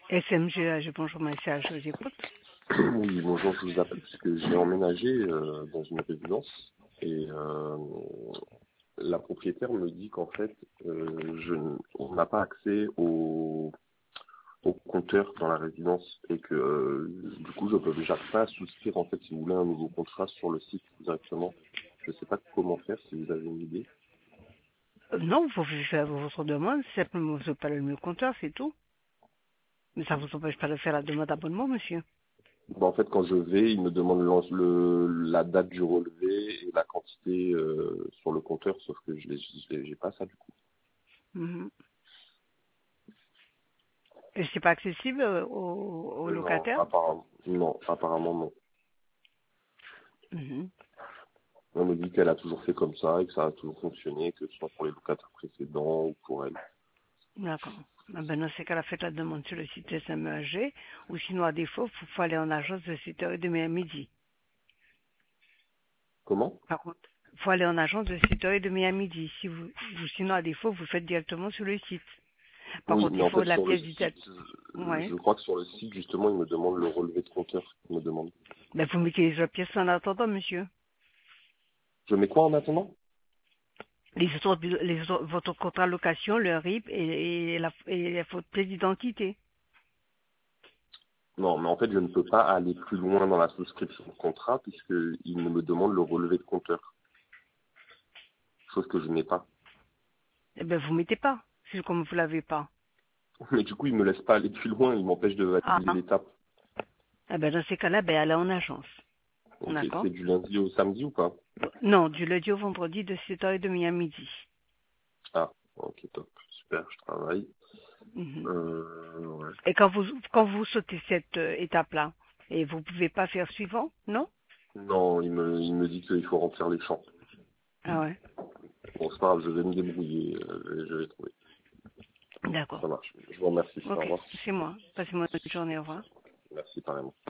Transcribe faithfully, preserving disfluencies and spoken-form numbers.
S M G, là, je bonjour, monsieur, je vous écoute. Oui, bonjour, je vous appelle parce que j'ai emménagé euh, dans une résidence et euh, la propriétaire me dit qu'en fait, euh, je, n- on n'a pas accès au, au compteur dans la résidence et que euh, du coup, je peux j'arrive pas à souscrire en fait, si vous voulez, un nouveau contrat sur le site directement. Je sais pas comment faire, si vous avez une idée. Euh, non, vous pouvez faire votre demande, simplement vous n'avez pas le mieux compteur, c'est tout. Mais ça vous empêche pas de faire la demande d'abonnement, monsieur. Bah, en fait, quand je vais, il me demande l'an- le, la date du relevé et la quantité euh, sur le compteur, sauf que je n'ai j'ai pas ça du coup. Mhm. Et c'est pas accessible euh, aux, aux Non, locataires. apparemment, non, apparemment non. Mhm. On me dit qu'elle a toujours fait comme ça et que ça a toujours fonctionné, que ce soit pour les locataires précédents ou pour elle. D'accord. Ah ben, dans ces cas-là, faites la demande sur le site S M E G, ou sinon, à défaut, il faut aller en agence de sept heures trente à midi. Comment? Par contre, il faut aller en agence de sept heures trente à midi. Si vous, ou sinon, à défaut, vous faites directement sur le site. Par Oui, contre, mais il en faut fait la sur le pièce site, d'identité. euh, Ouais. je crois que sur le site justement, il me demande le relevé de compteur. Il me demande. Ben, vous mettez les autres pièces en attendant, monsieur. Je mets quoi en attendant? Les autres, les autres- votre contrat de location, le R I P et, et, la, et votre pièce d'identité. Non, mais en fait, je ne peux pas aller plus loin dans la souscription de contrat puisque il me demande le relevé de compteur, chose que je n'ai pas. Eh ben, vous mettez pas. C'est comme vous l'avez pas. Mais du coup, il me laisse pas aller plus loin, il m'empêche de Ah. valider l'étape. Eh ben, dans ces cas-là, ben, allez en agence. Ok, D'accord? c'est du lundi au samedi ou pas? Non, du lundi au vendredi de sept heures trente à midi. Ah, ok, top, super, je travaille. Mhm. Euh, ouais. Et quand vous, quand vous sautez cette euh, étape-là, et vous pouvez pas faire suivant, non? Non, il me, il me dit qu'il faut remplir les champs. Ah ouais. Bon, c'est pas grave, je vais me débrouiller, euh, je vais trouver. D'accord. Ça marche. Je vous remercie. Au Ok. revoir. C'est moi. Passez-moi une bonne journée. Au revoir. Merci, pareillement.